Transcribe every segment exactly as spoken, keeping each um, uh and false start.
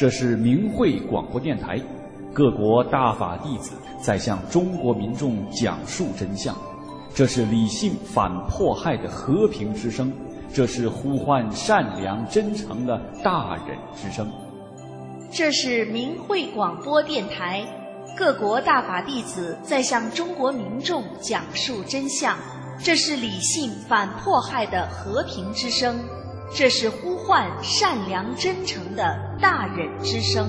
这是明慧广播电台，各国大法弟子在向中国民众讲述真相。这是理性反迫害的和平之声，这是呼唤善良真诚的大忍之声。 这是明慧广播电台，各国大法弟子在向中国民众讲述真相。这是理性反迫害的和平之声，这是呼唤善良真诚的大忍之声。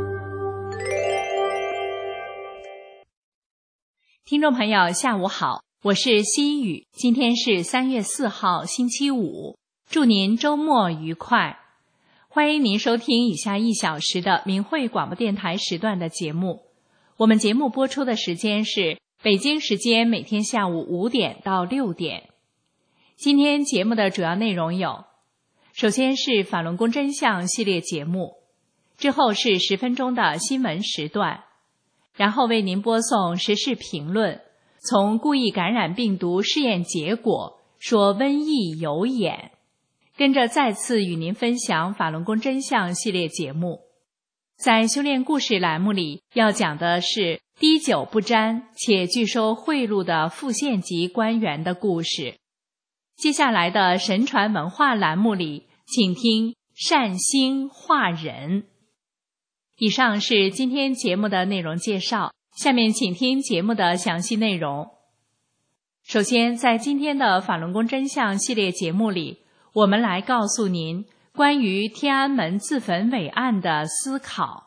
听众朋友，下午好，我是西雨，今天是三月四号，星期五，祝您周末愉快。欢迎您收听以下一小时的明慧广播电台时段的节目。我们节目播出的时间是北京时间每天下午五点到六点。今天节目的主要内容有：首先是法轮功真相系列节目，之后是十分钟的新闻时段，然后为您播送时事评论，从故意感染病毒试验结果说瘟疫有眼。跟着再次与您分享法轮功真相系列节目。在修炼故事栏目里要讲的是滴酒不沾且拒收贿赂的副县级官员的故事。接下来的神传文化栏目里，请听善心化人。以上是今天节目的内容介绍，下面请听节目的详细内容。首先，在今天的法轮功真相系列节目里，我们来告诉您关于天安门自焚伟案的思考。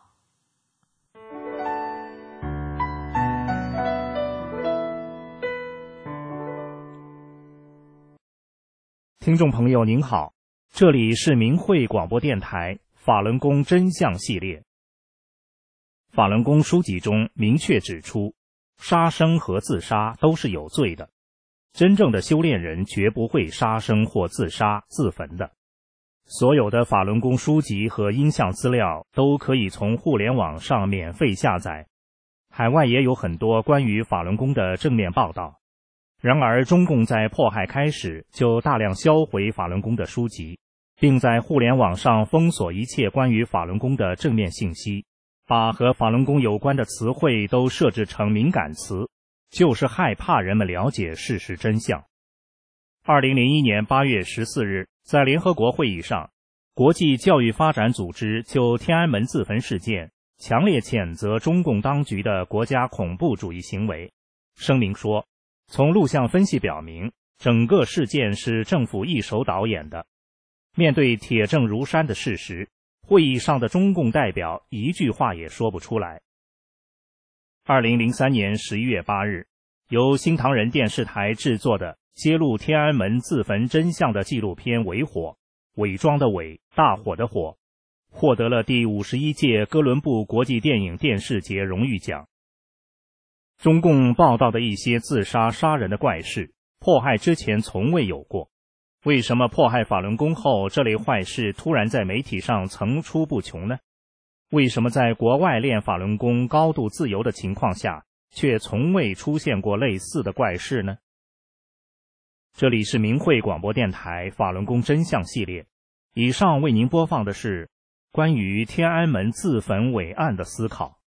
听众朋友您好，这里是明慧广播电台法轮功真相系列。法轮功书籍中明确指出，杀生和自杀都是有罪的，真正的修炼人绝不会杀生或自杀自焚的。所有的法轮功书籍和音像资料都可以从互联网上免费下载，海外也有很多关于法轮功的正面报道。然而中共在迫害开始就大量销毁法轮功的书籍，并在互联网上封锁一切关于法轮功的正面信息，把和法轮功有关的词汇都设置成敏感词，就是害怕人们了解事实真相。二零零一年八月十四日，在联合国会议上，国际教育发展组织就天安门自焚事件强烈谴责中共当局的国家恐怖主义行为，声明说，从录像分析表明，整个事件是政府一手导演的。面对铁证如山的事实，会议上的中共代表一句话也说不出来。二零零三年十一月八日，由新唐人电视台制作的揭露天安门自焚真相的纪录片《伪火》，伪装的伪，大火的火，获得了第五十一届哥伦布国际电影电视节荣誉奖。中共报道的一些自杀杀人的怪事，迫害之前从未有过。为什么迫害法轮功后，这类坏事突然在媒体上层出不穷呢？为什么在国外练法轮功高度自由的情况下，却从未出现过类似的怪事呢？这里是明慧广播电台法轮功真相系列，以上为您播放的是关于天安门自焚伟案的思考。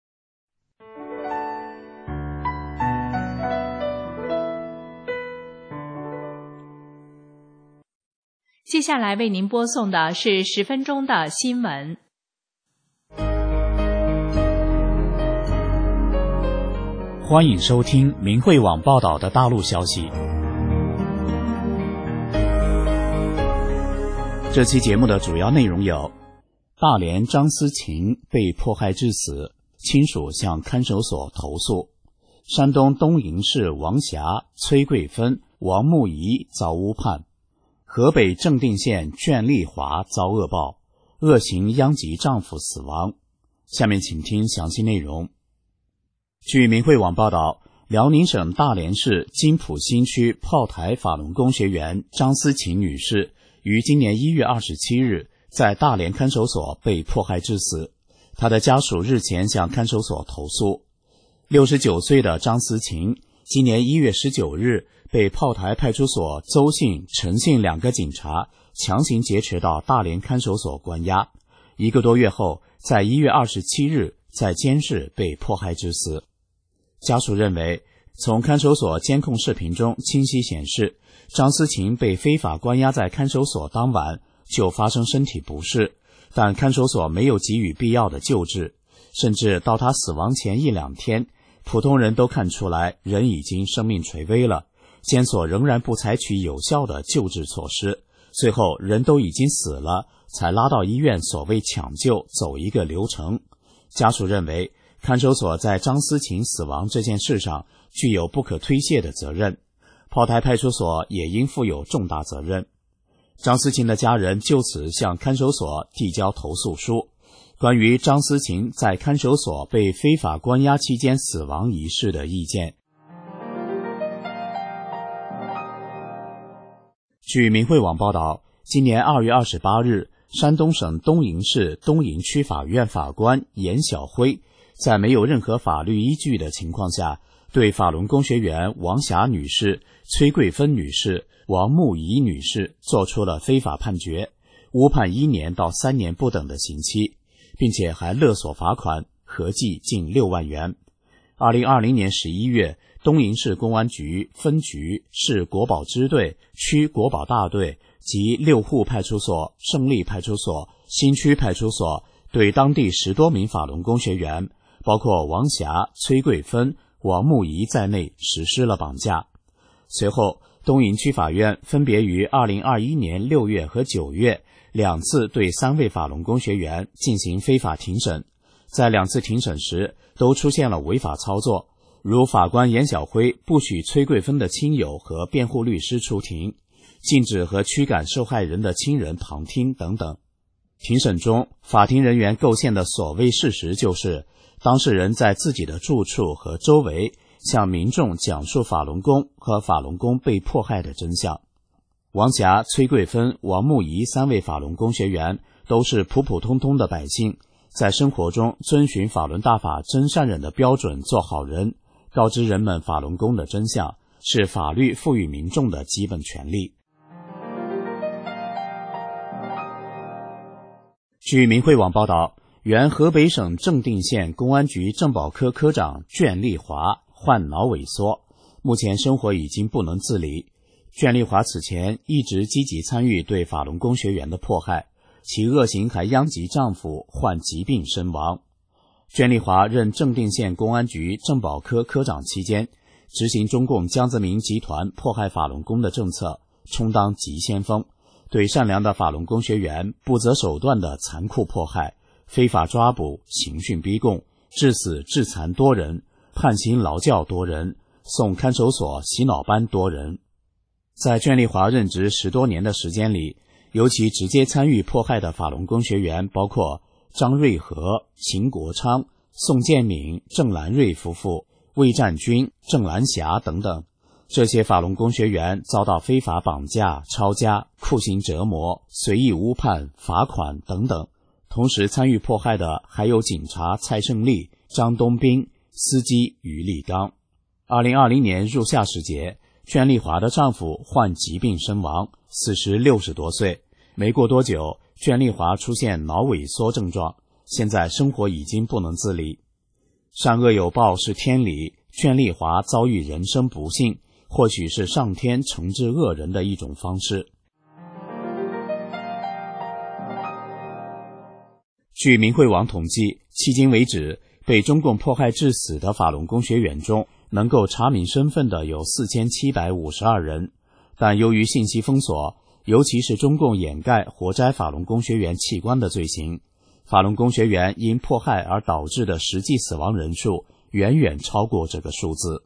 接下来为您播送的是十分钟的新闻。 欢迎收听明慧网报道的大陆消息。这期节目的主要内容有：大连张思琴被迫害致死，亲属向看守所投诉；山东东营市王霞、崔桂芬、王木仪遭诬判；河北正定县卷丽华遭恶报，恶行殃及丈夫死亡。下面请听详细内容。据明慧网报道，辽宁省大连市金浦新区炮台法轮功学员张思琴女士于今年一月二十七日在大连看守所被迫害致死，她的家属日前向看守所投诉。六十九岁的张思琴今年一月十九日被炮台派出所邹姓、陈姓两个警察强行劫持到大连看守所关押， 一个多月后，在一月二十七日在监室被迫害致死。家属认为，从看守所监控视频中清晰显示，张思琴被非法关押在看守所当晚就发生身体不适，但看守所没有给予必要的救治，甚至到他死亡前一两天，普通人都看出来人已经生命垂危了，监所仍然不采取有效的救治措施，最后人都已经死了，才拉到医院所谓抢救走一个流程。家属认为，看守所在张思琴死亡这件事上具有不可推卸的责任，炮台派出所也应负有重大责任。张思琴的家人就此向看守所递交投诉书，关于张思琴在看守所被非法关押期间死亡一事的意见。据明慧网报道，今年二月二十八日，山东省东营市东营区法院法官严晓辉在没有任何法律依据的情况下，对法轮功学员王霞女士、崔桂芬女士、王木仪女士作出了非法判决，误判一年到三年不等的刑期，并且还勒索罚款，合计近六万元。二零二零年十一月，东营市公安局分局、市国保支队、区国保大队及六户派出所、胜利派出所、新区派出所对当地十多名法轮功学员，包括王霞、崔桂芬、王木仪在内实施了绑架。随后，东营区法院分别于二零二一年六月和九月两次对三位法轮功学员进行非法庭审，在两次庭审时都出现了违法操作，如法官严晓辉不许崔桂芬的亲友和辩护律师出庭，禁止和驱赶受害人的亲人旁听等等。庭审中，法庭人员构陷的所谓事实就是，当事人在自己的住处和周围向民众讲述法轮功和法轮功被迫害的真相。王霞、崔桂芬、王木仪三位法轮功学员都是普普通通的百姓，在生活中遵循法轮大法真善忍的标准做好人，告知人们法轮功的真相，是法律赋予民众的基本权利。据明慧网报道，原河北省正定县公安局政保科科长眷丽华患脑萎缩，目前生活已经不能自理。眷丽华此前一直积极参与对法轮功学员的迫害，其恶行还殃及丈夫患疾病身亡。眷丽华任正定县公安局政保科科长期间，执行中共江泽民集团迫害法轮功的政策，充当急先锋，对善良的法轮功学员不择手段的残酷迫害，非法抓捕、刑讯逼供，致死致残多人，判刑劳教多人，送看守所洗脑班多人。在眷丽华任职十多年的时间里，尤其直接参与迫害的法轮功学员包括张瑞和、秦国昌、宋建敏、郑兰瑞夫妇、魏占军、郑兰霞等等。这些法轮功学员遭到非法绑架、抄家、酷刑折磨、随意误判、罚款等等。同时参与迫害的还有警察蔡胜利、张东斌、司机于立刚。二零二零年入夏时节，眷丽华的丈夫患疾病身亡，死时六十多岁。没过多久，眷丽华出现脑萎缩症状，现在生活已经不能自理。善恶有报是天理，眷丽华遭遇人生不幸，或许是上天惩治恶人的一种方式。据明慧网统计，迄今为止，被中共迫害致死的法轮功学员中，能够查明身份的有四千七百五十二人，但由于信息封锁，尤其是中共掩盖活摘法轮功学员器官的罪行，法轮功学员因迫害而导致的实际死亡人数远远超过这个数字。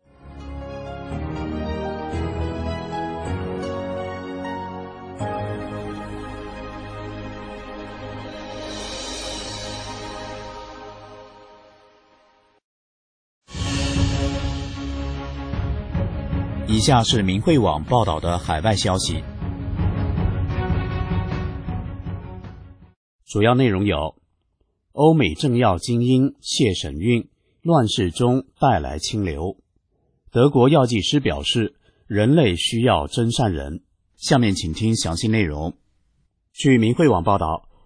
以下是明慧网报道的海外消息，主要内容有：欧美政要精英谢神韵，乱世中带来清流。德国药剂师表示，人类需要真善人。下面请听详细内容。据明慧网报道，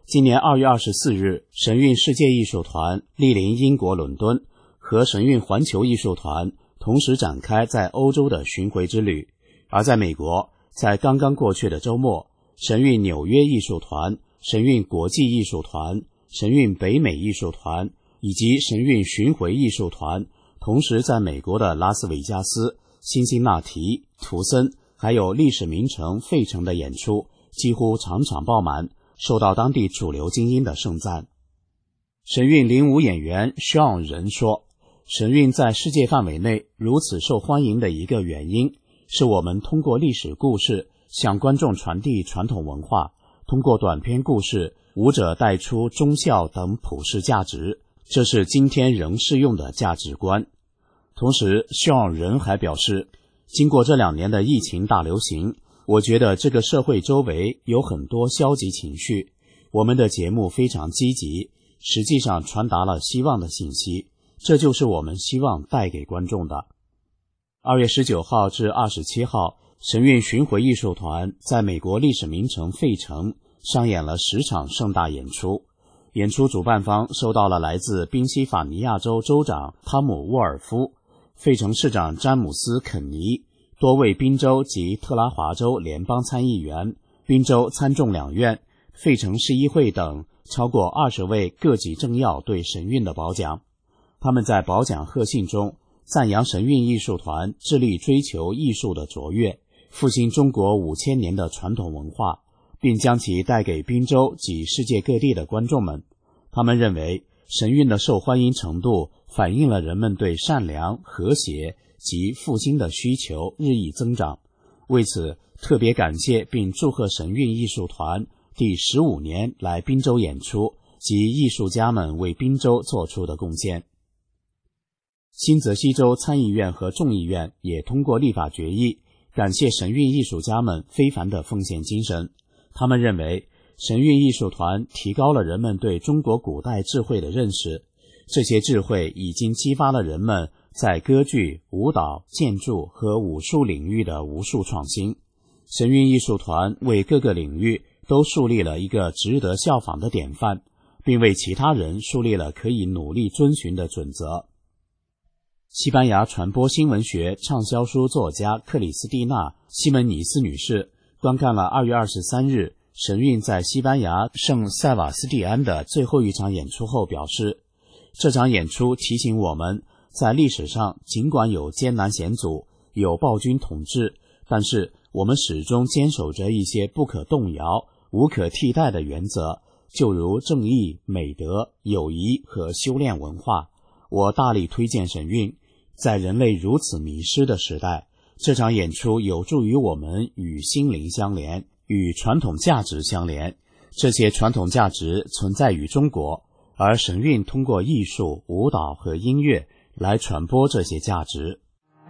今年二月二十四日，神韵世界艺术团莅临英国伦敦，和神韵环球艺术团同时展开在欧洲的巡回之旅。而在美国，在刚刚过去的周末，神韵纽约艺术团、神韵国际艺术团、神韵北美艺术团以及神韵巡回艺术团同时在美国的拉斯维加斯、辛辛那提、图森还有历史名城费城的演出几乎场场爆满，受到当地主流精英的盛赞。神韵领舞演员 Sean 人说，神韵在世界范围内如此受欢迎的一个原因，是我们通过历史故事向观众传递传统文化，通过短篇故事，舞者带出忠孝等普世价值，这是今天仍适用的价值观。同时 Sean 人还表示，经过这两年的疫情大流行，我觉得这个社会周围有很多消极情绪，我们的节目非常积极，实际上传达了希望的信息，这就是我们希望带给观众的。二月十九号至二十七号，神韵巡回艺术团在美国历史名城费城上演了十场盛大演出。演出主办方收到了来自宾夕法尼亚州州长汤姆·沃尔夫、费城市长詹姆斯·肯尼、多位宾州及特拉华州联邦参议员、宾州参众两院、费城市议会等超过二十位各级政要对神韵的褒奖。他们在褒奖贺信中赞扬神韵艺术团致力追求艺术的卓越，复兴中国五千年的传统文化，并将其带给宾州及世界各地的观众们。他们认为神韵的受欢迎程度反映了人们对善良、和谐及复兴的需求日益增长。为此，特别感谢并祝贺神韵艺术团第十五年来宾州演出及艺术家们为宾州做出的贡献。新泽西州参议院和众议院也通过立法决议，感谢神韵艺术家们非凡的奉献精神。他们认为神韵艺术团提高了人们对中国古代智慧的认识，这些智慧已经激发了人们在歌剧、舞蹈、建筑和武术领域的无数创新。神韵艺术团为各个领域都树立了一个值得效仿的典范，并为其他人树立了可以努力遵循的准则。西班牙传播新闻学畅销书作家克里斯蒂娜·西门尼斯女士观看了二月二十三日神韵在西班牙圣塞瓦斯蒂安的最后一场演出后表示，这场演出提醒我们，在历史上尽管有艰难险阻，有暴君统治，但是我们始终坚守着一些不可动摇、无可替代的原则，就如正义、美德、友谊和修炼文化。我大力推荐神韵。在人类如此迷失的时代，这场演出有助于我们与心灵相连，与传统价值相连。这些传统价值存在于中国，而神韵通过艺术、舞蹈和音乐来传播这些价值。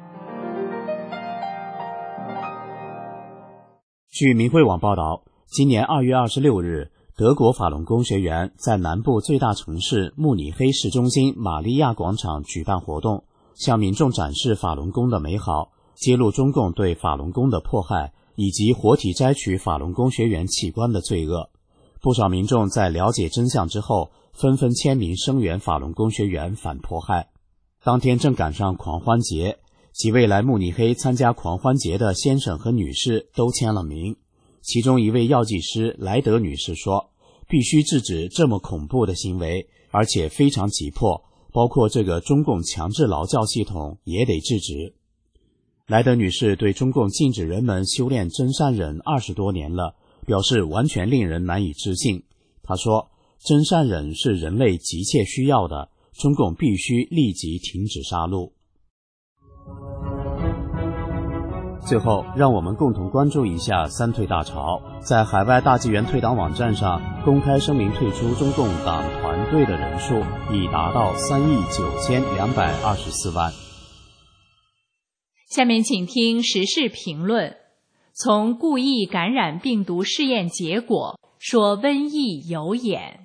据明慧网报道，今年二月二十六日，德国法轮功学员在南部最大城市慕尼黑市中心玛利亚广场举办活动，向民众展示法轮功的美好，揭露中共对法轮功的迫害，以及活体摘取法轮功学员器官的罪恶。不少民众在了解真相之后，纷纷签名声援法轮功学员反迫害。当天正赶上狂欢节，几位来慕尼黑参加狂欢节的先生和女士都签了名。其中一位药剂师莱德女士说，必须制止这么恐怖的行为，而且非常急迫，包括这个中共强制劳教系统也得制止。莱德女士对中共禁止人们修炼真善忍二十多年了，表示完全令人难以置信。她说，真善忍是人类急切需要的，中共必须立即停止杀戮。最后，让我们共同关注一下三退大潮。在海外大纪元退党网站上公开声明退出中共党团队的人数已达到三亿九千两百二十四万。 下面请听时事评论。从故意感染病毒试验结果说瘟疫有眼。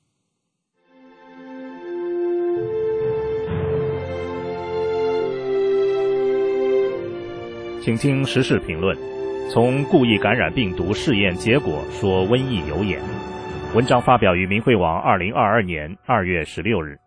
请听时事评论。从故意感染病毒试验结果说瘟疫有眼。 文章发表于明慧网二零二二年二月十六日。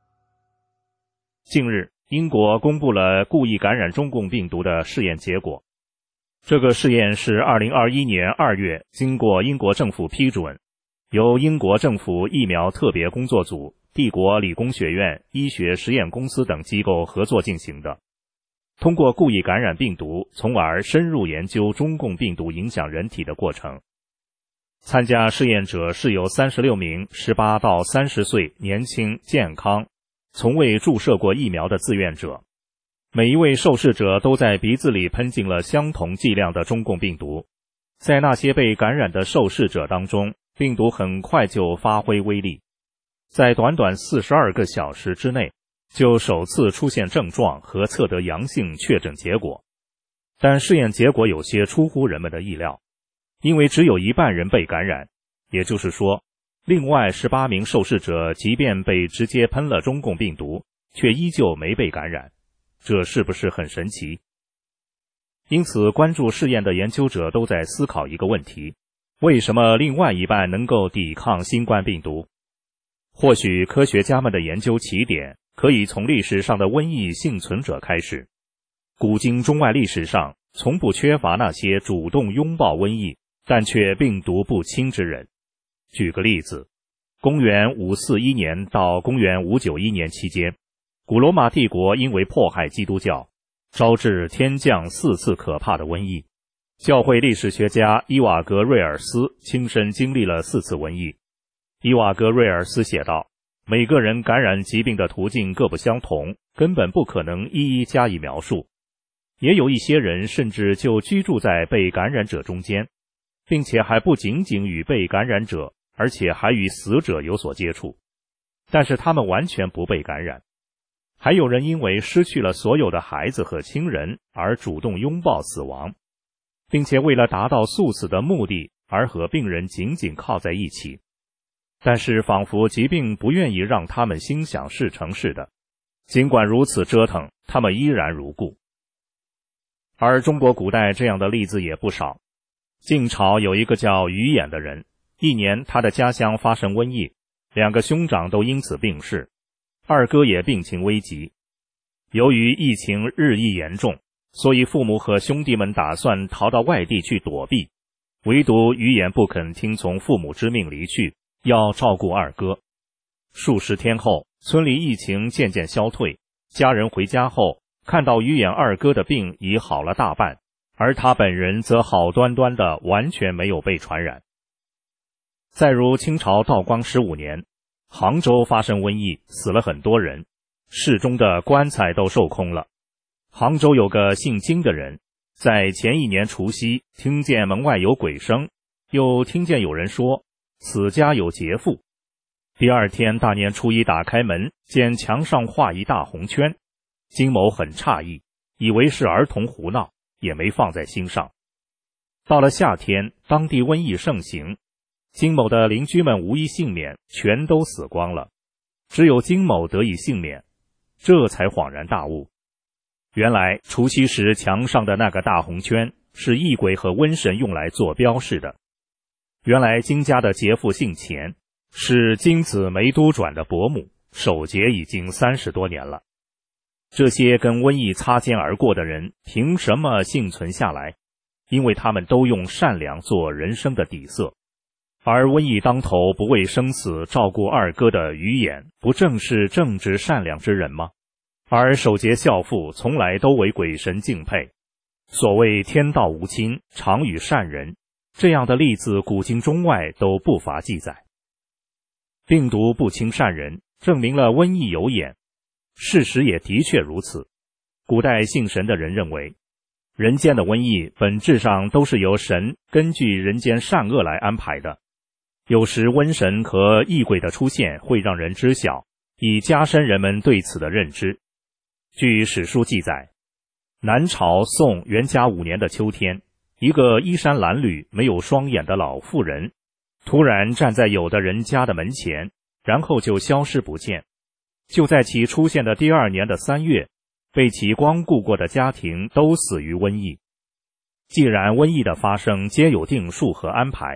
近日，英国公布了故意感染中共病毒的试验结果。这个试验是二零二一年二月经过英国政府批准，由英国政府疫苗特别工作组、帝国理工学院医学实验公司等机构合作进行的。通过故意感染病毒，从而深入研究中共病毒影响人体的过程。参加试验者是有三十六名十八到三十岁年轻、健康、从未注射过疫苗的自愿者。每一位受试者都在鼻子里喷进了相同剂量的中共病毒。在那些被感染的受试者当中，病毒很快就发挥威力，在短短四十二个小时之内就首次出现症状和测得阳性确诊结果。但试验结果有些出乎人们的意料，因为只有一半人被感染，也就是说，另外十八名受试者即便被直接喷了中共病毒，却依旧没被感染，这是不是很神奇？因此，关注试验的研究者都在思考一个问题：为什么另外一半能够抵抗新冠病毒？或许科学家们的研究起点可以从历史上的瘟疫幸存者开始。古今中外历史上从不缺乏那些主动拥抱瘟疫但却病毒不侵之人。举个例子，公元五四一年到公元五九一年期间，古罗马帝国因为迫害基督教，招致天降四次可怕的瘟疫。教会历史学家伊瓦格瑞尔斯亲身经历了四次瘟疫。伊瓦格瑞尔斯写道，每个人感染疾病的途径各不相同，根本不可能一一加以描述。也有一些人甚至就居住在被感染者中间，并且还不仅仅与被感染者，而且还与死者有所接触，但是他们完全不被感染。还有人因为失去了所有的孩子和亲人而主动拥抱死亡，并且为了达到速死的目的而和病人紧紧靠在一起，但是仿佛疾病不愿意让他们心想事成似的，尽管如此折腾，他们依然如故。而中国古代这样的例子也不少。晋朝有一个叫于衍的人，一年他的家乡发生瘟疫，两个兄长都因此病逝，二哥也病情危急。由于疫情日益严重，所以父母和兄弟们打算逃到外地去躲避，唯独于衍不肯听从父母之命离去，要照顾二哥。数十天后，村里疫情渐渐消退，家人回家后看到于衍二哥的病已好了大半，而他本人则好端端的完全没有被传染。再如清朝道光十五年，杭州发生瘟疫，死了很多人，市中的棺材都售空了。杭州有个姓金的人，在前一年除夕听见门外有鬼声，又听见有人说此家有劫富。第二天大年初一打开门，见墙上画一大红圈，金某很诧异，以为是儿童胡闹，也没放在心上。到了夏天，当地瘟疫盛行，金某的邻居们无一幸免，全都死光了，只有金某得以幸免，这才恍然大悟。原来除夕时墙上的那个大红圈是异鬼和瘟神用来做标示的。原来金家的劫富姓钱，是金子梅都转的伯母，守节已经三十多年了。这些跟瘟疫擦肩而过的人凭什么幸存下来？因为他们都用善良做人生的底色。而瘟疫当头不畏生死照顾二哥的于衍，不正是正直善良之人吗？而守节孝父从来都为鬼神敬佩。所谓天道无亲，常与善人，这样的例子古今中外都不乏记载。病毒不侵善人，证明了瘟疫有眼。事实也的确如此。古代信神的人认为，人间的瘟疫本质上都是由神根据人间善恶来安排的。有时瘟神和异鬼的出现会让人知晓，以加深人们对此的认知。据史书记载，南朝宋元嘉五年的秋天，一个衣衫褴褛、没有双眼的老妇人突然站在有的人家的门前，然后就消失不见。就在其出现的第二年的三月，被其光顾过的家庭都死于瘟疫。既然瘟疫的发生皆有定数和安排，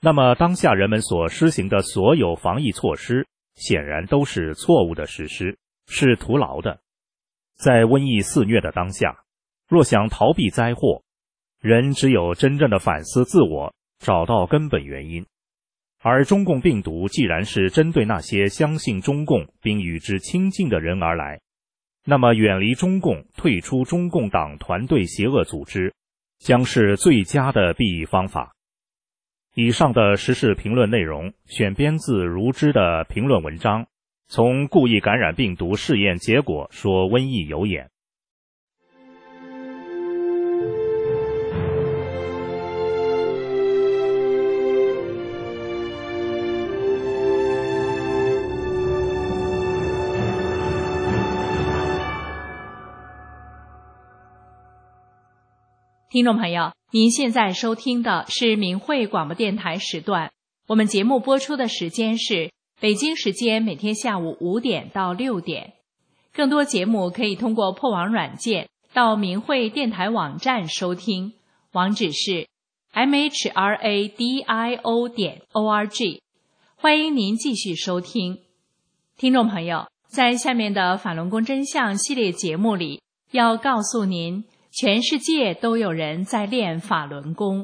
那么当下人们所施行的所有防疫措施，显然都是错误的实施，是徒劳的。在瘟疫肆虐的当下，若想逃避灾祸，人只有真正的反思自我，找到根本原因。而中共病毒既然是针对那些相信中共并与之亲近的人而来，那么远离中共，退出中共党团队邪恶组织，将是最佳的避疫方法。以上的时事评论内容选编自如之的评论文章，从故意感染病毒试验结果说瘟疫有眼。 听众朋友，您现在收听的是明慧广播电台时段，我们节目播出的时间是北京时间每天下午五点到六点。更多节目可以通过破网软件到明慧电台网站收听，网址是 m h r a d i o 点 o r g。 欢迎您继续收听。听众朋友，在下面的法轮功真相系列节目里，要告诉您全世界都有人在练法轮功。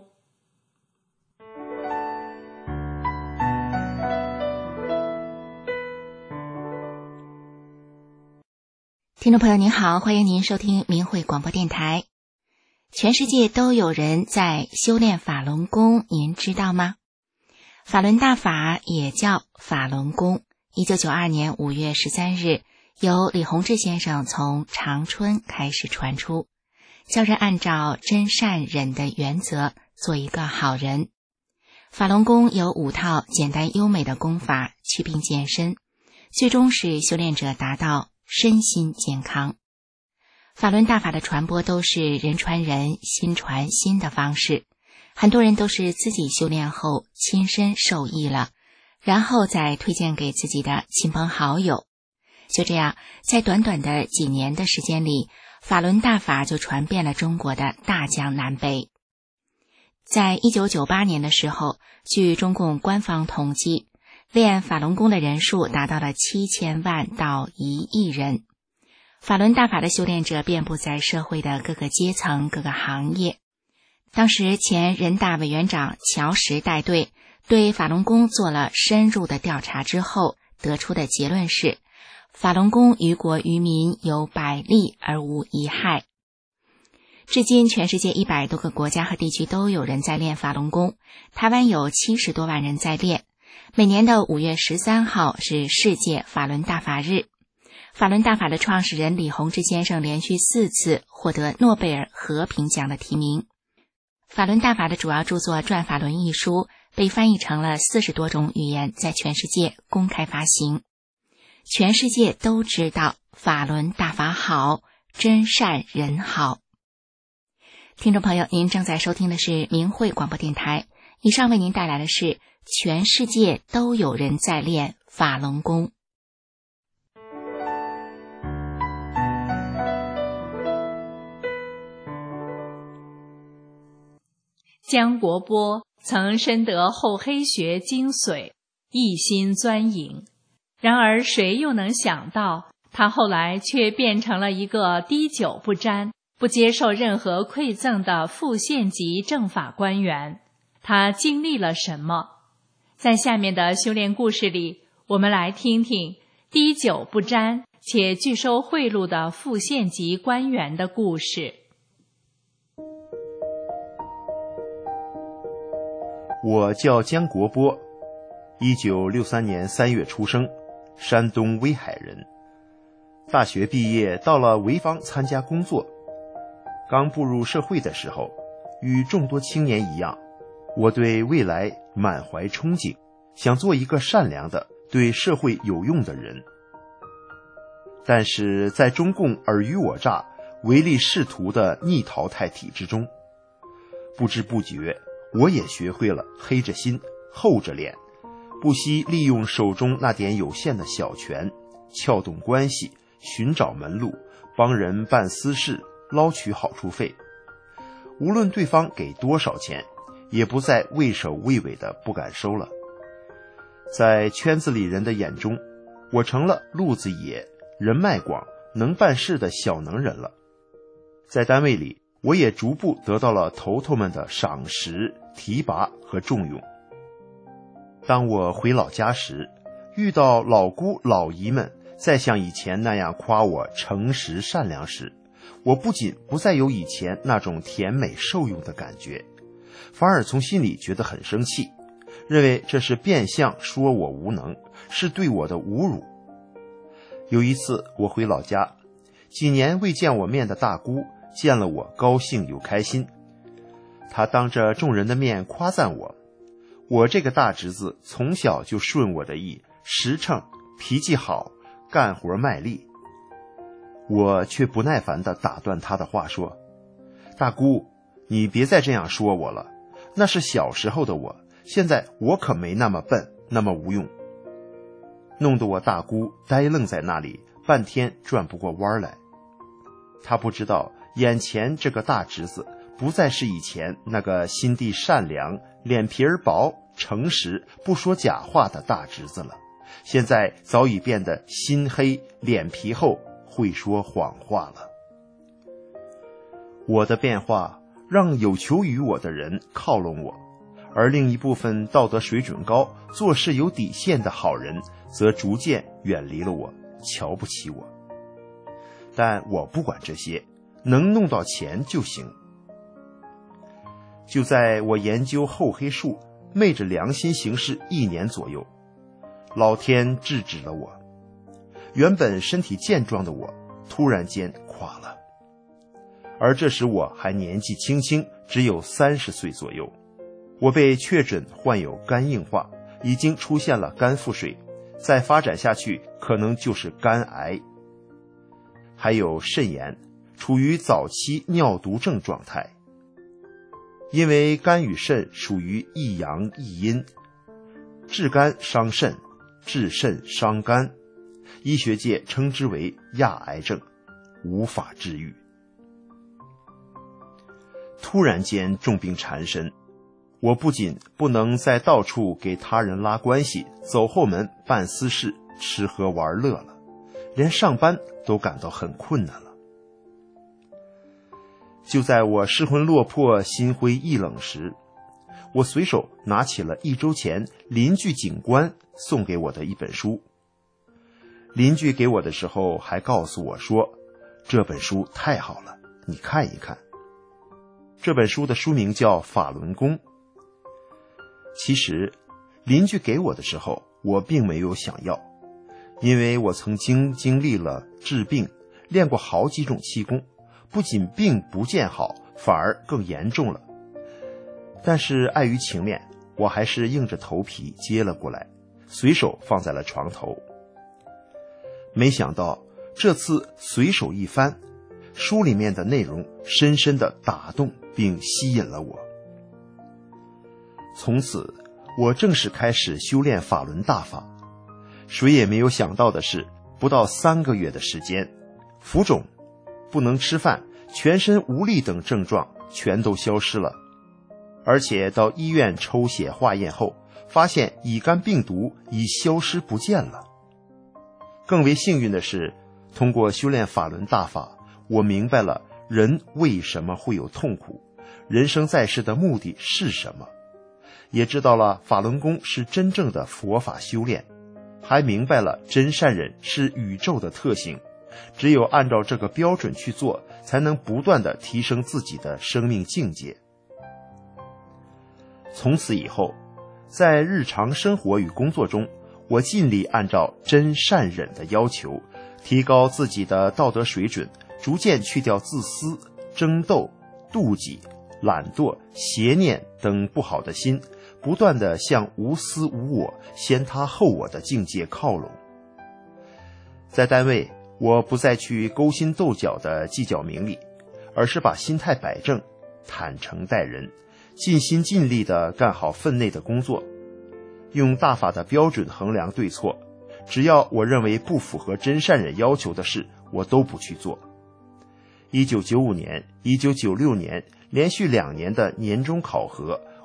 听众朋友您好，欢迎您收听明慧广播电台。全世界都有人在修炼法轮功，您知道吗？法轮大法也叫法轮功，一九九二年五月十三日，由李洪志先生从长春开始传出，教人按照真善忍的原则做一个好人。法轮功有五套简单优美的功法祛病健身，最终使修炼者达到身心健康。法轮大法的传播都是人传人，心传心的方式，很多人都是自己修炼后亲身受益了，然后再推荐给自己的亲朋好友。就这样，在短短的几年的时间里，法轮大法就传遍了中国的大江南北。在一九九八年的时候，据中共官方统计，练法轮功的人数达到了七千万到一亿人。法轮大法的修炼者遍布在社会的各个阶层、各个行业。当时前人大委员长乔石带队对法轮功做了深入的调查之后，得出的结论是，法轮功于国于民有百利而无一害。至今全世界一百多个国家和地区都有人在练法轮功，台湾有七十多万人在练。每年的五月十三号是世界法轮大法日。法轮大法的创始人李洪志先生连续四次获得诺贝尔和平奖的提名。法轮大法的主要著作《转法轮》一书被翻译成了四十多种语言，在全世界公开发行。全世界都知道法轮大法好，真善人好。听众朋友，您正在收听的是明慧广播电台，以上为您带来的是全世界都有人在练法轮功。 江国波曾深得厚黑学精髓，一心钻营。然而谁又能想到，他后来却变成了一个滴酒不沾、不接受任何馈赠的副县级政法官员。他经历了什么？在下面的修炼故事里，我们来听听滴酒不沾且拒收贿赂的副县级官员的故事。 我叫江国波，一九六三年三月出生，山东威海人。大学毕业到了潍坊参加工作。刚步入社会的时候，与众多青年一样，我对未来满怀憧憬，想做一个善良的、对社会有用的人。但是在中共尔虞我诈、唯利是图的逆淘汰体制中，不知不觉我也学会了黑着心厚着脸，不惜利用手中那点有限的小权，撬动关系，寻找门路，帮人办私事，捞取好处费。无论对方给多少钱， 也不再畏首畏尾的不敢收了。在圈子里人的眼中，我成了路子野、人脉广、能办事的小能人了。在单位里，我也逐步得到了头头们的赏识、提拔和重用。当我回老家时，遇到老姑老姨们再像以前那样夸我诚实善良时，我不仅不再有以前那种甜美受用的感觉，反而从心里觉得很生气，认为这是变相说我无能，是对我的侮辱。有一次我回老家，几年未见我面的大姑见了我高兴又开心，她当着众人的面夸赞我，我这个大侄子从小就顺我的意，实诚，脾气好，干活卖力。我却不耐烦地打断她的话说，大姑，你别再这样说我了，那是小时候的我，现在我可没那么笨，那么无用。弄得我大姑呆愣在那里，半天转不过弯来。她不知道眼前这个大侄子不再是以前那个心地善良、脸皮儿薄、诚实、不说假话的大侄子了，现在早已变得心黑、脸皮厚，会说谎话了。我的变化让有求于我的人靠拢我，而另一部分道德水准高、做事有底线的好人则逐渐远离了我，瞧不起我。但我不管这些，能弄到钱就行。就在我研究厚黑术，昧着良心行事一年左右，老天制止了我。原本身体健壮的我突然间垮了，而这时我还年纪轻轻，只有三十岁左右。我被确诊患有肝硬化，已经出现了肝腹水，再发展下去可能就是肝癌，还有肾炎，处于早期尿毒症状态。因为肝与肾属于一阳一阴，治肝伤肾，治肾伤肝，医学界称之为亚癌症，无法治愈。突然间重病缠身，我不仅不能再到处给他人拉关系、走后门办私事、吃喝玩乐了，连上班都感到很困难了。就在我失魂落魄、心灰意冷时，我随手拿起了一周前邻居警官送给我的一本书。邻居给我的时候还告诉我说，这本书太好了，你看一看。这本书的书名叫《法轮功》。其实邻居给我的时候我并没有想要，因为我曾经经历了治病，练过好几种气功，不仅病不见好，反而更严重了。但是碍于情面，我还是硬着头皮接了过来，随手放在了床头。没想到这次随手一翻，书里面的内容深深地打动并吸引了我。从此我正式开始修炼法轮大法。谁也没有想到的是，不到三个月的时间，浮肿、不能吃饭、全身无力等症状全都消失了，而且到医院抽血化验后，发现乙肝病毒已消失不见了。更为幸运的是，通过修炼法轮大法，我明白了人为什么会有痛苦，人生在世的目的是什么，也知道了法轮功是真正的佛法修炼，还明白了真善忍是宇宙的特性，只有按照这个标准去做，才能不断地提升自己的生命境界。从此以后，在日常生活与工作中，我尽力按照真善忍的要求，提高自己的道德水准，逐渐去掉自私、争斗、妒忌、懒惰、邪念等不好的心，不断地向无私无我、先他后我的境界靠拢。在单位，我不再去勾心斗角地计较名利，而是把心态摆正，坦诚待人，尽心尽力地干好分内的工作，用大法的标准衡量对错，只要我认为不符合真善忍要求的事，我都不去做。一九九五年、一九九六年连续两年的年终考核，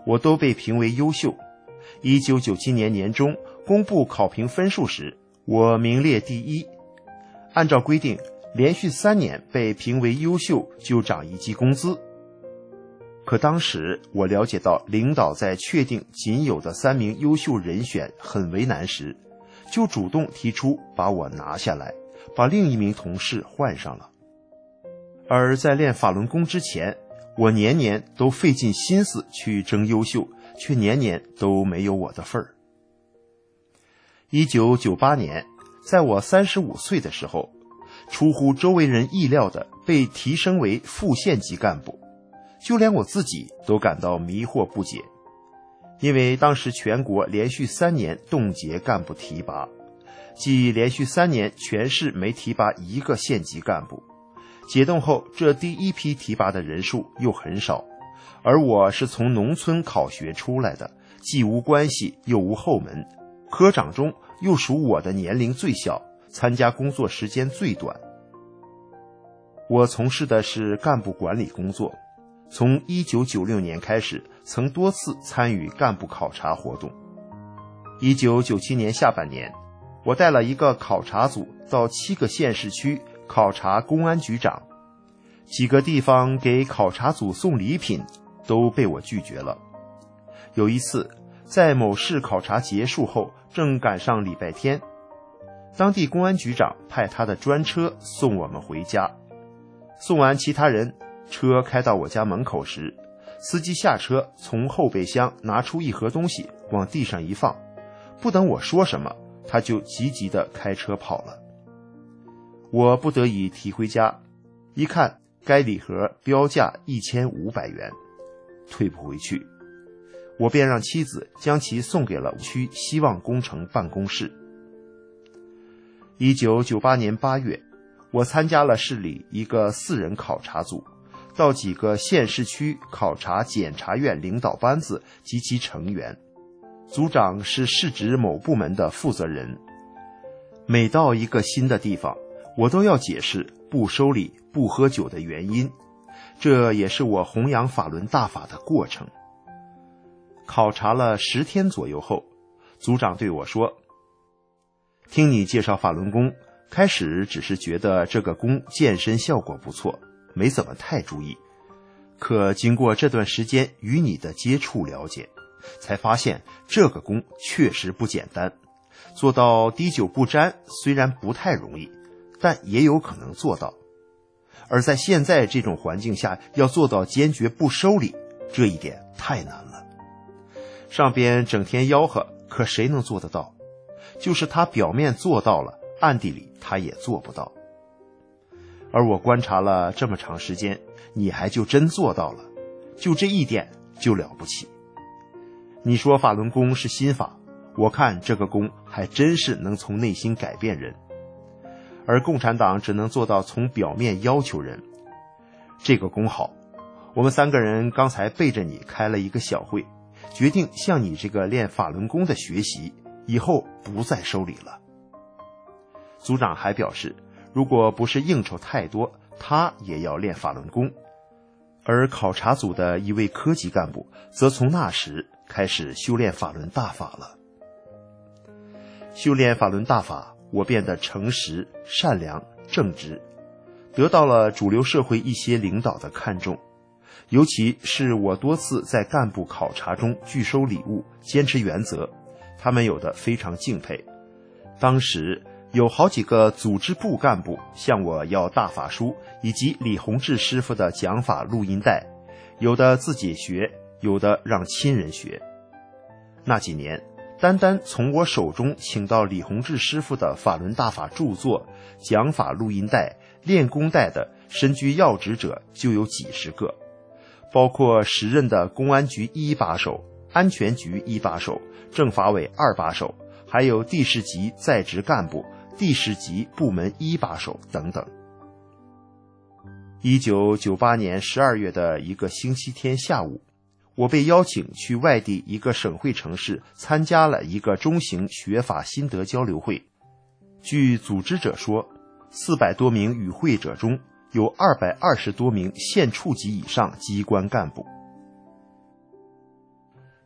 我都被评为优秀。一九九七年年中公布考评分数时，我名列第一。按照规定，连续三年被评为优秀就涨一级工资。可当时我了解到领导在确定仅有的三名优秀人选很为难时，就主动提出把我拿下来，把另一名同事换上了。而在练法轮功之前，我年年都费尽心思去争优秀，却年年都没有我的份儿。一九九八年，在我三十五岁的时候，出乎周围人意料的被提升为副县级干部，就连我自己都感到迷惑不解。因为当时全国连续三年冻结干部提拔，即连续三年全市没提拔一个县级干部。解冻后，这第一批提拔的人数又很少，而我是从农村考学出来的，既无关系又无后门，科长中又属我的年龄最小，参加工作时间最短。我从事的是干部管理工作，从一九九六年开始，曾多次参与干部考察活动。一九九七年下半年，我带了一个考察组到七个县市区考察公安局长，几个地方给考察组送礼品都被我拒绝了。有一次，在某市考察结束后，正赶上礼拜天，当地公安局长派他的专车送我们回家。送完其他人，车开到我家门口时，司机下车，从后备箱拿出一盒东西往地上一放，不等我说什么，他就急急地开车跑了。我不得已提回家，一看该礼盒标价一千五百元，退不回去，我便让妻子将其送给了区希望工程办公室。一九九八年八月，我参加了市里一个四人考察组，到几个县市区考察检察院领导班子及其成员，组长是市直某部门的负责人。每到一个新的地方，我都要解释不收礼不喝酒的原因，这也是我弘扬法轮大法的过程。考察了十天左右后，组长对我说，听你介绍法轮功，开始只是觉得这个功健身效果不错，没怎么太注意，可经过这段时间与你的接触了解，才发现这个功确实不简单，做到滴酒不沾虽然不太容易，但也有可能做到。而在现在这种环境下，要做到坚决不收礼，这一点太难了。上边整天吆喝，可谁能做得到？就是他表面做到了，暗地里他也做不到。而我观察了这么长时间，你还就真做到了，就这一点就了不起。你说法轮功是心法，我看这个功还真是能从内心改变人。而共产党只能做到从表面要求人。这个功好，我们三个人刚才背着你开了一个小会，决定向你这个练法轮功的学习，以后不再收礼了。组长还表示，如果不是应酬太多，他也要练法轮功。而考察组的一位科级干部则从那时开始修炼法轮大法了。修炼法轮大法，我变得诚实、善良、正直，得到了主流社会一些领导的看重，尤其是我多次在干部考察中拒收礼物，坚持原则，他们有的非常敬佩。当时有好几个组织部干部向我要大法书以及李洪志师傅的讲法录音带，有的自己学，有的让亲人学。那几年单单从我手中请到李洪志师傅的法轮大法著作、讲法录音带、练功带的身居要职者就有几十个，包括时任的公安局一把手、安全局一把手、政法委二把手，还有地市级在职干部、地市级部门一把手等等。一九九八年十二月的一个星期天下午，我被邀请去外地一个省会城市参加了一个中型学法心得交流会。据组织者说，四百多名与会者中有二百二十多名县处级以上机关干部。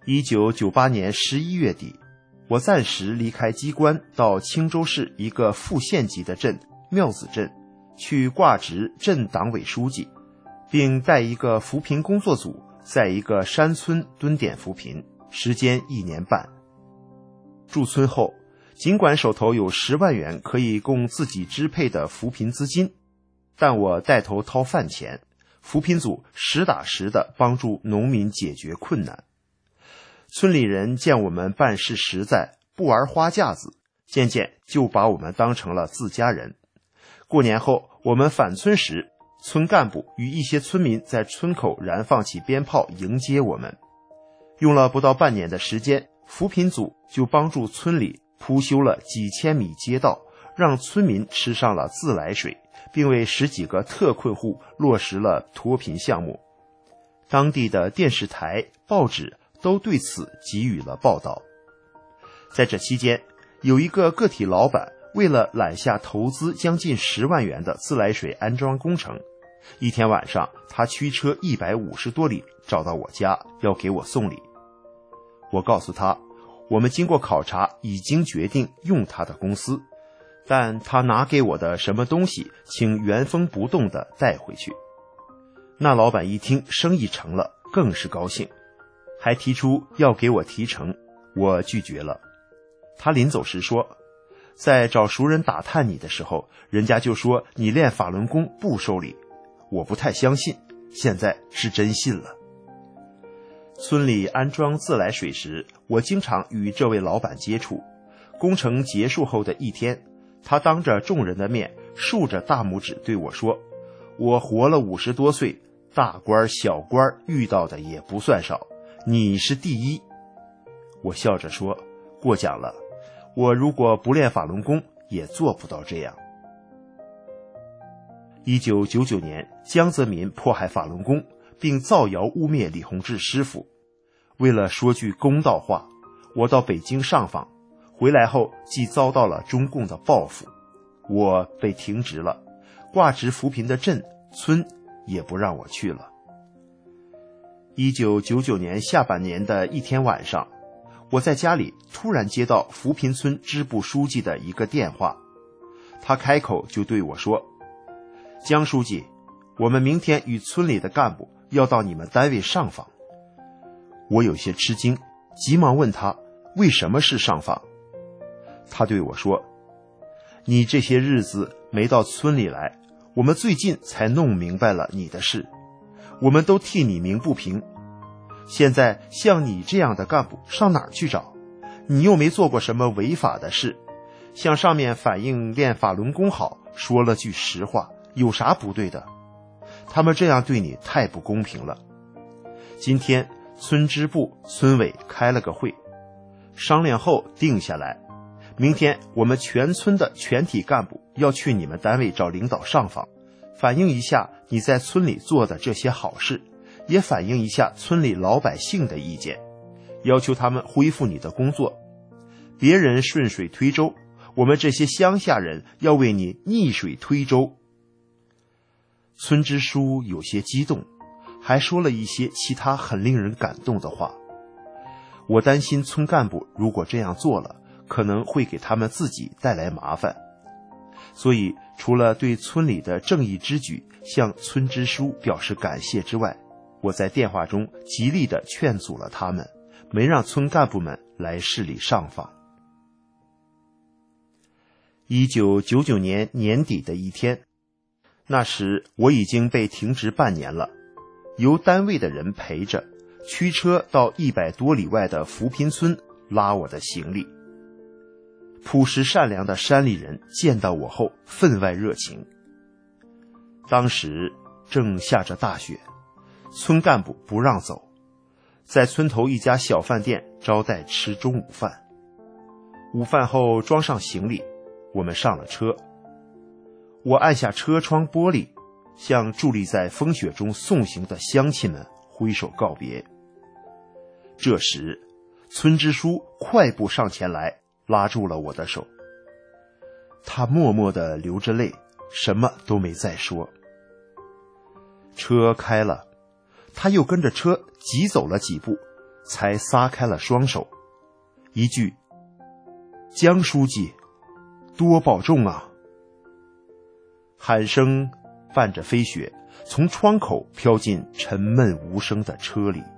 一九九八年十一月底，我暂时离开机关，到青州市一个副县级的镇庙子镇去挂职镇党委书记，并带一个扶贫工作组在一个山村蹲点扶贫，时间一年半。驻村后，尽管手头有十万元可以供自己支配的扶贫资金，但我带头掏饭钱，扶贫组实打实地帮助农民解决困难。村里人见我们办事实在，不玩花架子，渐渐就把我们当成了自家人。过年后，我们返村时，村干部与一些村民在村口燃放起鞭炮迎接我们。用了不到半年的时间，扶贫组就帮助村里铺修了几千米街道，让村民吃上了自来水，并为十几个特困户落实了脱贫项目。当地的电视台、报纸都对此给予了报道。在这期间，有一个个体老板为了揽下投资将近十万元的自来水安装工程，一天晚上他驱车一百五十多里找到我家，要给我送礼。我告诉他，我们经过考察已经决定用他的公司，但他拿给我的什么东西请原封不动地带回去。那老板一听生意成了，更是高兴，还提出要给我提成，我拒绝了。他临走时说，在找熟人打探你的时候，人家就说你练法轮功不收礼，我不太相信，现在是真信了。村里安装自来水时，我经常与这位老板接触。工程结束后的一天，他当着众人的面竖着大拇指对我说，我活了五十多岁，大官小官遇到的也不算少，你是第一。我笑着说，过奖了，我如果不练法轮功也做不到这样。一九九九年，江泽民迫害法轮功，并造谣污蔑李洪志师傅。为了说句公道话，我到北京上访，回来后既遭到了中共的报复，我被停职了，挂职扶贫的镇村也不让我去了。一九九九年下半年的一天晚上，我在家里突然接到扶贫村支部书记的一个电话，他开口就对我说，江书记，我们明天与村里的干部要到你们单位上访。我有些吃惊，急忙问他为什么是上访。他对我说，你这些日子没到村里来，我们最近才弄明白了你的事，我们都替你鸣不平。现在像你这样的干部上哪儿去找？你又没做过什么违法的事，向上面反映练法轮功好，说了句实话，有啥不对的？他们这样对你太不公平了。今天村支部、村委开了个会，商量后定下来，明天我们全村的全体干部要去你们单位找领导上访，反映一下你在村里做的这些好事，也反映一下村里老百姓的意见，要求他们恢复你的工作。别人顺水推舟，我们这些乡下人要为你逆水推舟。村支书有些激动，还说了一些其他很令人感动的话。我担心村干部如果这样做了，可能会给他们自己带来麻烦，所以除了对村里的正义之举向村支书表示感谢之外，我在电话中极力地劝阻了他们，没让村干部们来市里上访。一九九九年年底的一天，那时我已经被停职半年了，由单位的人陪着，驱车到一百多里外的扶贫村拉我的行李。朴实善良的山里人见到我后分外热情。当时正下着大雪，村干部不让走，在村头一家小饭店招待吃中午饭。午饭后装上行李，我们上了车。我按下车窗玻璃，向伫立在风雪中送行的乡亲们挥手告别。这时，村支书快步上前来，拉住了我的手。他默默地流着泪，什么都没再说。车开了，他又跟着车急走了几步， 才撒开了双手。一句江书记多保重啊，喊声伴着飞雪从窗口飘进沉闷无声的车里。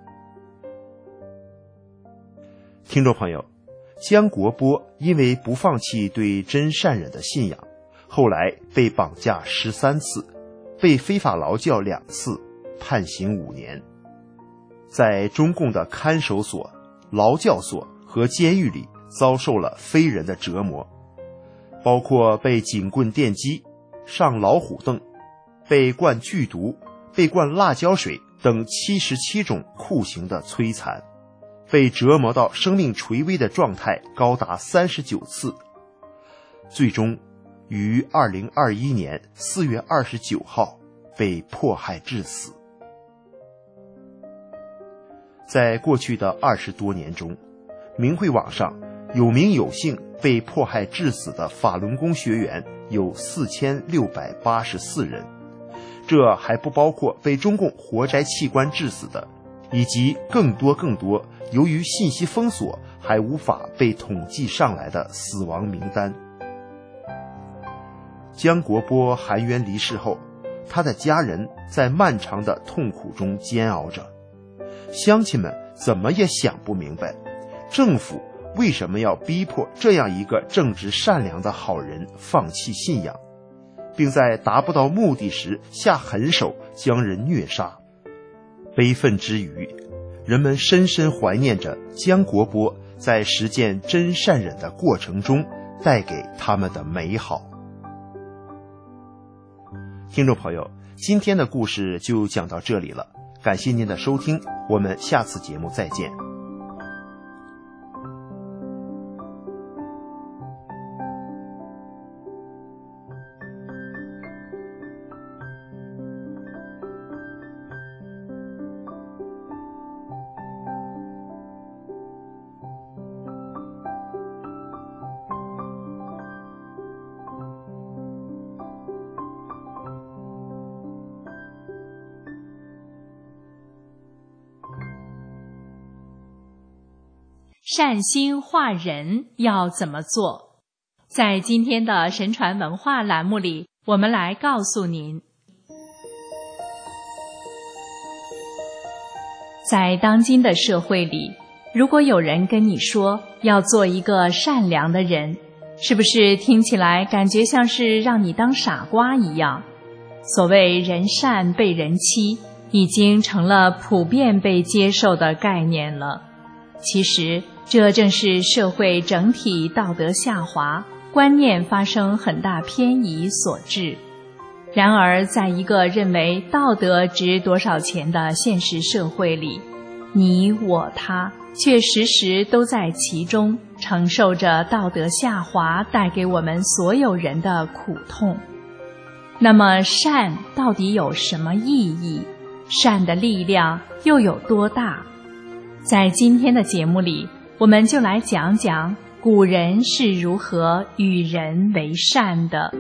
听众朋友，江国波因为不放弃对真善忍的信仰，后来被绑架十三次，被非法劳教两次，判刑五年。在中共的看守所、劳教所和监狱里遭受了非人的折磨，包括被警棍电击、上老虎凳、被灌剧毒、被灌辣椒水等七十七种酷刑的摧残，被折磨到生命垂危的状态高达三十九次，最终于二零二一年四月二十九号被迫害致死。在过去的二十多年中，明慧网上有名有姓被迫害致死的法轮功学员有四千六百八十四人，这还不包括被中共活摘器官致死的，以及更多更多由于信息封锁还无法被统计上来的死亡名单。江国波含冤离世后，他的家人在漫长的痛苦中煎熬着，乡亲们怎么也想不明白，政府为什么要逼迫这样一个正直善良的好人放弃信仰，并在达不到目的时下狠手将人虐杀。悲愤之余，人们深深怀念着江国波在实践真善忍的过程中带给他们的美好。听众朋友，今天的故事就讲到这里了，感谢您的收听，我们下次节目再见。 善心化人要怎么做？在今天的神传文化栏目里，我们来告诉您。在当今的社会里，如果有人跟你说要做一个善良的人，是不是听起来感觉像是让你当傻瓜一样？所谓人善被人欺，已经成了普遍被接受的概念了。其实这正是社会整体道德下滑，观念发生很大偏移所致。然而在一个认为道德值多少钱的现实社会里，你我他却时时都在其中承受着道德下滑带给我们所有人的苦痛。那么善到底有什么意义？善的力量又有多大？在今天的节目里，我们就来讲讲古人是如何与人为善的。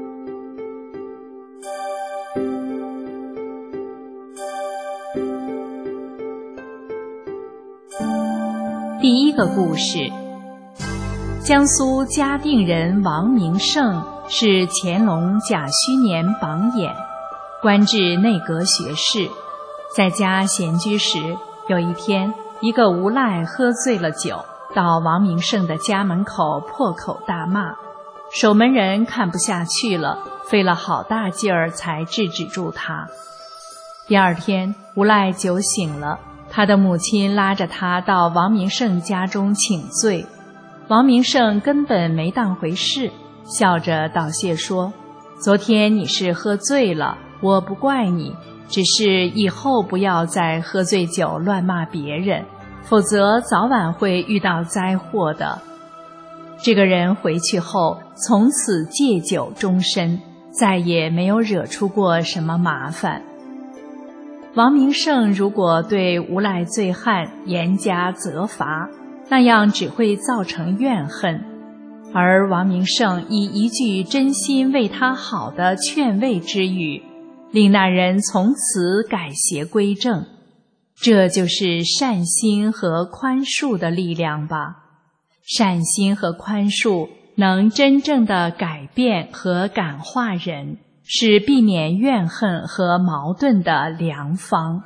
第一个故事，江苏嘉定人王明胜是乾隆甲戌年榜眼，官至内阁学士。在家闲居时，有一天一个无赖喝醉了酒，到王明胜的家门口破口大骂，守门人看不下去了，费了好大劲儿才制止住他。第二天无赖酒醒了，他的母亲拉着他到王明胜家中请罪，王明胜根本没当回事，笑着道谢说，昨天你是喝醉了，我不怪你，只是以后不要再喝醉酒乱骂别人，否则早晚会遇到灾祸的。这个人回去后从此戒酒终身，再也没有惹出过什么麻烦。王明胜如果对无赖醉汉严加责罚，那样只会造成怨恨，而王明胜以一句真心为他好的劝慰之语，令那人从此改邪归正。 这就是善心和宽恕的力量吧。善心和宽恕能真正的改变和感化人，是避免怨恨和矛盾的良方。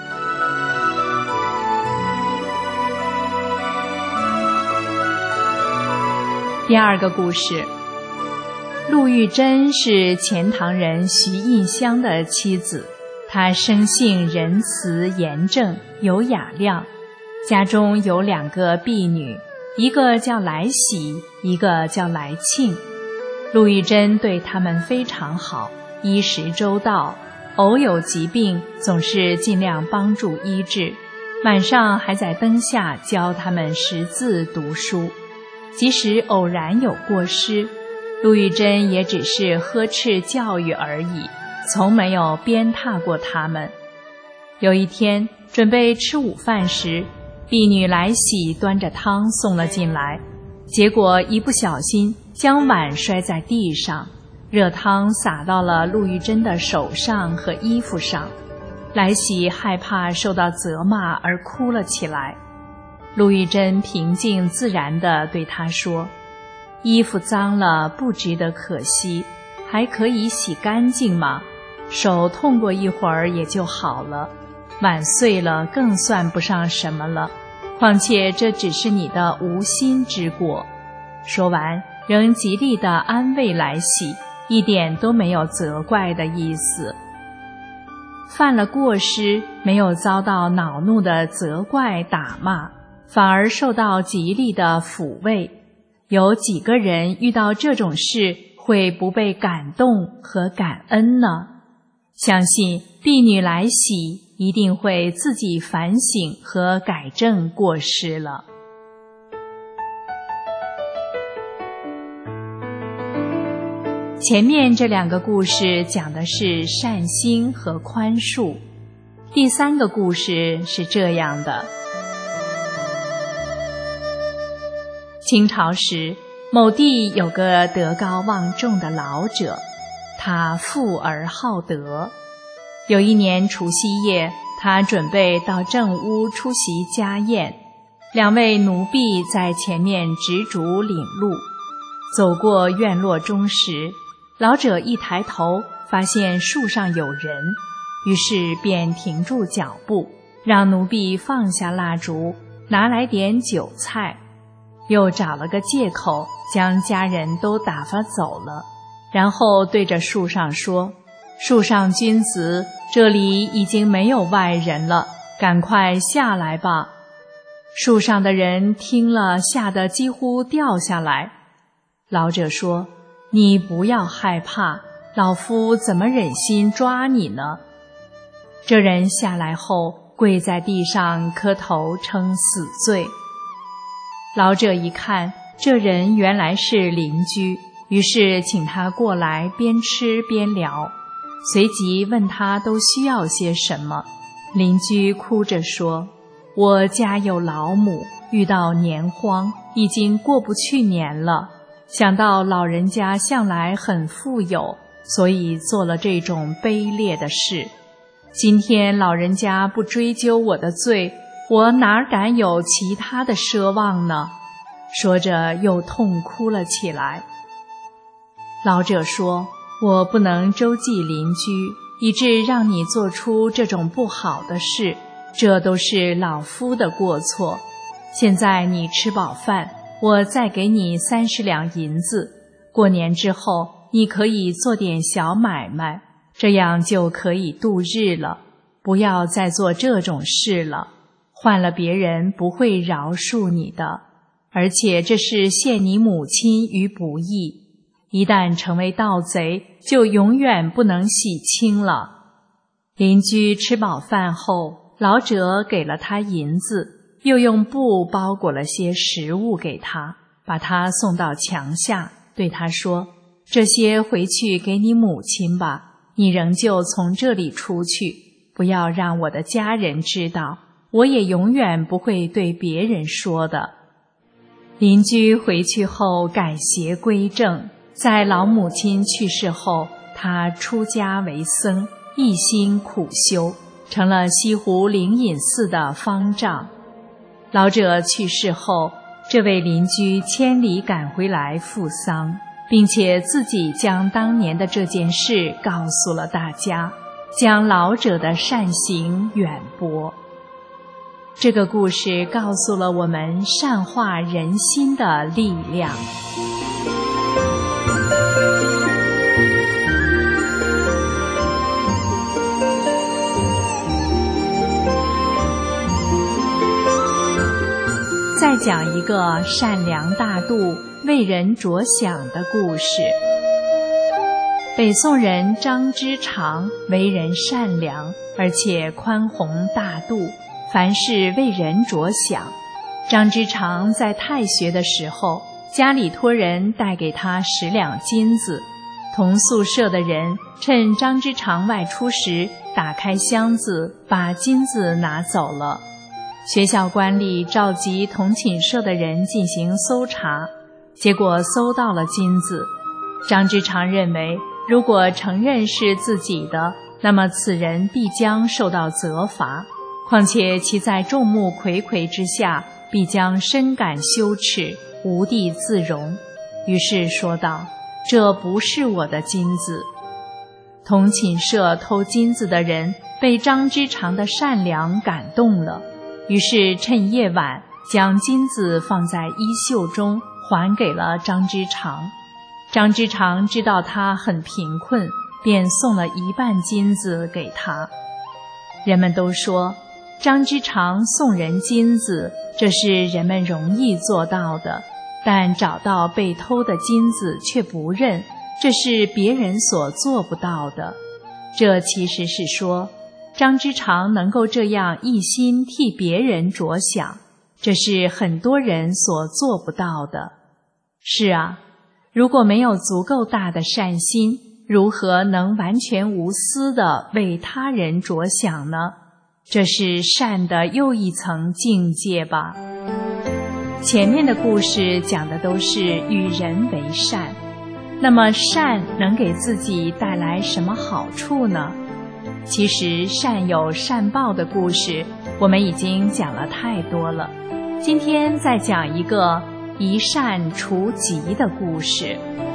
第二个故事，陆玉珍是钱塘人徐印香的妻子，她生性仁慈严正，有雅量，家中有两个婢女，一个叫来喜，一个叫来庆。陆玉珍对他们非常好，衣食周到，偶有疾病总是尽量帮助医治，晚上还在灯下教他们识字读书。即使偶然有过失，陆玉珍也只是呵斥教育而已，从没有鞭挞过他们。有一天准备吃午饭时，婢女来喜端着汤送了进来，结果一不小心将碗摔在地上，热汤洒到了陆玉珍的手上和衣服上。来喜害怕受到责骂而哭了起来。陆玉珍平静自然地对她说，衣服脏了不值得可惜，还可以洗干净吗？手痛过一会儿也就好了，碗碎了更算不上什么了，况且这只是你的无心之过。说完仍极力地安慰来喜，一点都没有责怪的意思。犯了过失，没有遭到恼怒的责怪打骂，反而受到极力的抚慰。有几个人遇到这种事会不被感动和感恩呢？相信婢女来喜一定会自己反省和改正过失了。前面这两个故事讲的是善心和宽恕，第三个故事是这样的。清朝时，某地有个德高望重的老者，他富而好德。有一年除夕夜，他准备到正屋出席家宴，两位奴婢在前面执烛领路。走过院落中时，老者一抬头发现树上有人，于是便停住脚步，让奴婢放下蜡烛，拿来点酒菜，又找了个借口将家人都打发走了，然后对着树上说，树上君子，这里已经没有外人了，赶快下来吧。树上的人听了，吓得几乎掉下来。老者说，你不要害怕，老夫怎么忍心抓你呢？这人下来后跪在地上磕头称死罪。老者一看，这人原来是邻居，于是请他过来边吃边聊，随即问他都需要些什么。邻居哭着说，我家有老母，遇到年荒，已经过不去年了，想到老人家向来很富有，所以做了这种卑劣的事。今天老人家不追究我的罪，我哪敢有其他的奢望呢？说着又痛哭了起来。老者说，我不能周济邻居，以致让你做出这种不好的事，这都是老夫的过错。现在你吃饱饭，我再给你三十两银子，过年之后你可以做点小买卖，这样就可以度日了，不要再做这种事了，换了别人不会饶恕你的，而且这是陷你母亲于不义，一旦成为盗贼，就永远不能洗清了。邻居吃饱饭后，老者给了他银子，又用布包裹了些食物给他，把他送到墙下，对他说，这些回去给你母亲吧，你仍旧从这里出去，不要让我的家人知道，我也永远不会对别人说的。邻居回去后改邪归正，在老母亲去世后，他出家为僧，一心苦修， 成了西湖灵隐寺的方丈。老者去世后，这位邻居千里赶回来赴丧，并且自己将当年的这件事告诉了大家，将老者的善行远播。这个故事告诉了我们善化人心的力量。再讲一个善良大度、为人着想的故事。北宋人张之常为人善良，而且宽宏大度，凡事为人着想。张之常在太学的时候，家里托人带给他十两金子，同宿舍的人趁张之常外出时，打开箱子，把金子拿走了。学校官吏召集同寝舍的人进行搜查，结果搜到了金子。张之常认为，如果承认是自己的，那么此人必将受到责罚，况且其在众目睽睽之下，必将深感羞耻，无地自容。于是说道：“这不是我的金子。”同寝舍偷金子的人被张之常的善良感动了，于是趁夜晚将金子放在衣袖中，还给了张之常。张之常知道他很贫困，便送了一半金子给他。人们都说，张之常送人金子，这是人们容易做到的，但找到被偷的金子却不认，这是别人所做不到的。这其实是说，张之常能够这样一心替别人着想，这是很多人所做不到的。是啊，如果没有足够大的善心，如何能完全无私地为他人着想呢？这是善的又一层境界吧。前面的故事讲的都是与人为善，那么善能给自己带来什么好处呢？其实善有善报的故事我们已经讲了太多了，今天再讲一个一善除疾的故事。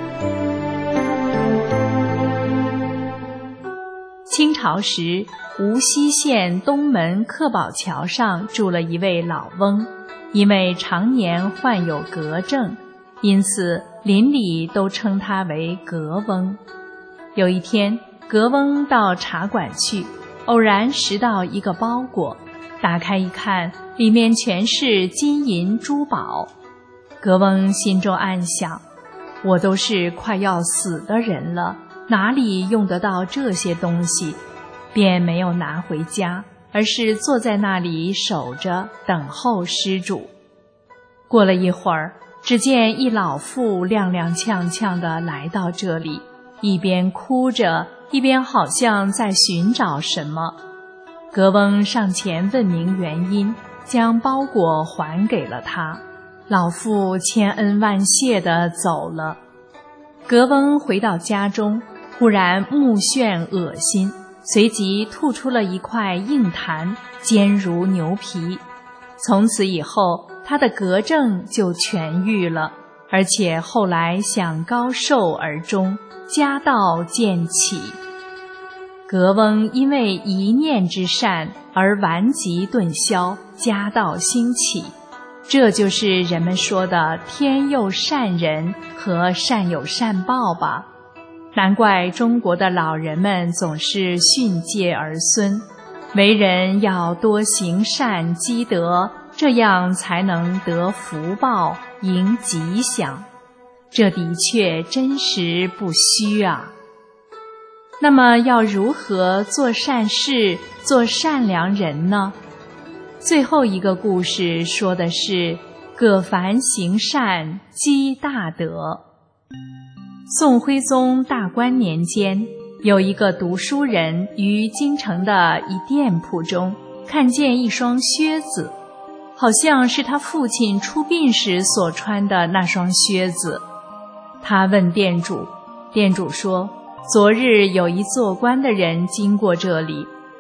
清朝时，无锡县东门克宝桥上住了一位老翁，因为常年患有嗝症，因此邻里都称他为嗝翁。有一天，嗝翁到茶馆去，偶然拾到一个包裹，打开一看，里面全是金银珠宝。嗝翁心中暗想，我都是快要死的人了，哪里用得到这些东西？便没有拿回家，而是坐在那里守着，等候施主。过了一会儿，只见一老妇踉踉跄跄地来到这里，一边哭着，一边好像在寻找什么。嗝翁上前问明原因，将包裹还给了他。老妇千恩万谢地走了。嗝翁回到家中，忽然目眩恶心，随即吐出了一块硬痰，坚如牛皮。从此以后，他的嗝症就痊愈了，而且后来享高寿而终，家道渐起。嗝翁因为一念之善而顽疾顿消，家道兴起，这就是人们说的天佑善人和善有善报吧。难怪中国的老人们总是训诫儿孙，为人要多行善积德，这样才能得福报，迎吉祥。这的确真实不虚啊。那么要如何做善事，做善良人呢？最后一个故事说的是葛凡行善积大德。宋徽宗大观年间，有一个读书人于京城的一店铺中看见一双靴子，好像是他父亲出殡时所穿的那双靴子。他问店主，店主说，昨日有一做官的人经过这里，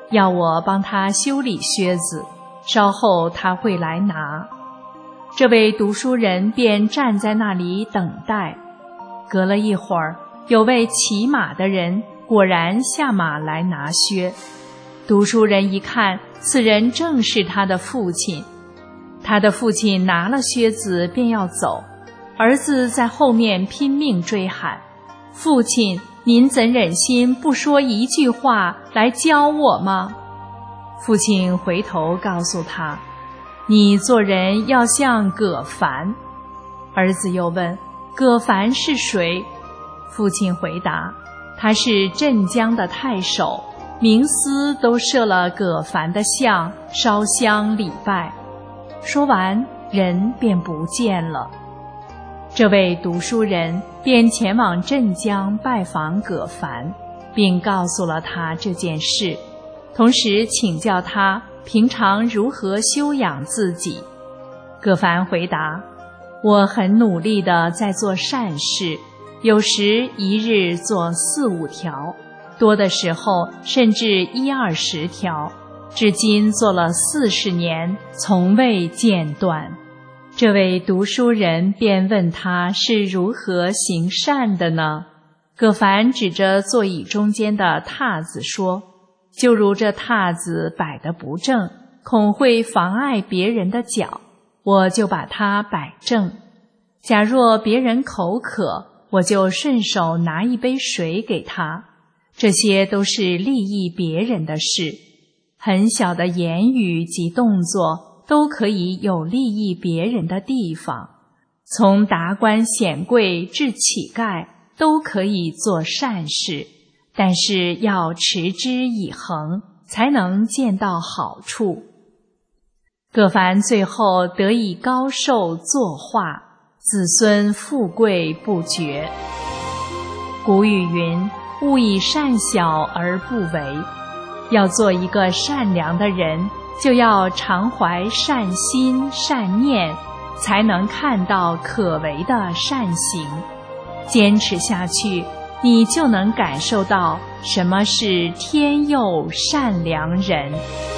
要我帮他修理靴子，稍后他会来拿。这位读书人便站在那里等待。隔了一会儿，有位骑马的人果然下马来拿靴。读书人一看，此人正是他的父亲。他的父亲拿了靴子便要走，儿子在后面拼命追喊：父亲，您怎忍心不说一句话来教我吗？父亲回头告诉他：你做人要像葛凡。儿子又问：葛凡是谁？父亲回答：他是镇江的太守，冥司都设了葛凡的像，烧香礼拜。说完，人便不见了。这位读书人便前往镇江拜访葛凡，并告诉了他这件事，同时请教他平常如何修养自己。葛凡回答：我很努力地在做善事，有时一日做四五条，多的时候甚至一二十条，至今做了四十年，从未间断。这位读书人便问他是如何行善的呢？葛凡指着座椅中间的榻子说：就如这榻子摆得不正，恐会妨碍别人的脚，我就把它摆正。假若别人口渴，我就顺手拿一杯水给他。这些都是利益别人的事，很小的言语及动作都可以有利益别人的地方，从达官显贵至乞丐都可以做善事，但是要持之以恒，才能见到好处。葛凡最后得以高寿作化，子孙富贵不绝。古语云：勿以善小而不为。要做一个善良的人，就要常怀善心善念，才能看到可为的善行。坚持下去，你就能感受到什么是天佑善良人。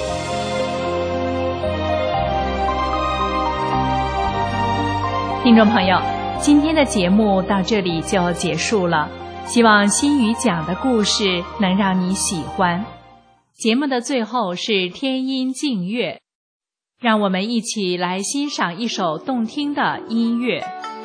听众朋友，今天的节目到这里就结束了，希望心语讲的故事能让你喜欢。节目的最后是天音静乐，让我们一起来欣赏一首动听的音乐。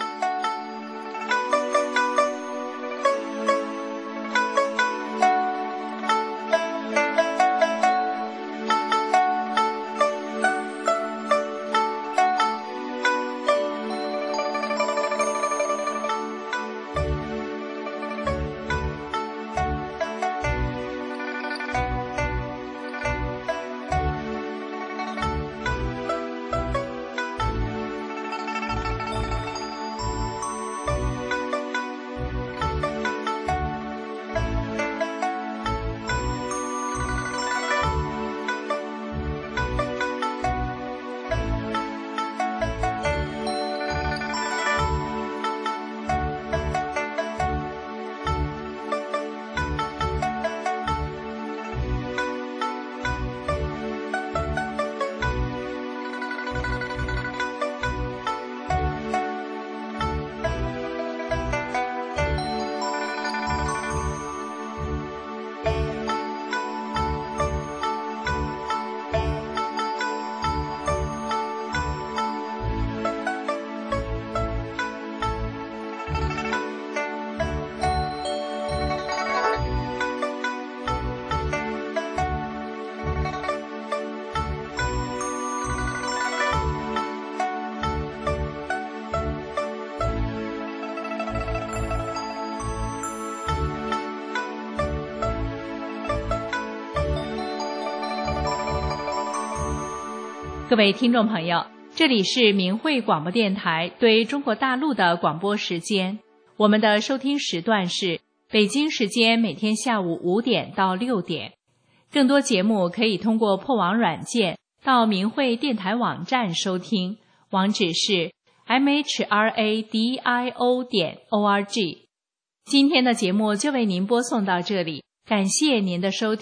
各位听众朋友，这里是明慧广播电台对中国大陆的广播时间，我们的收听时段是北京时间每天下午五点到六点。更多节目可以通过破网软件到明慧电台网站收听，网址是 m h r a d i o 点 o r g。今天的节目就为您播送到这里，感谢您的收听，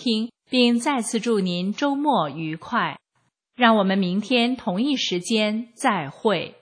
并再次祝您周末愉快。让我们明天同一时间再会。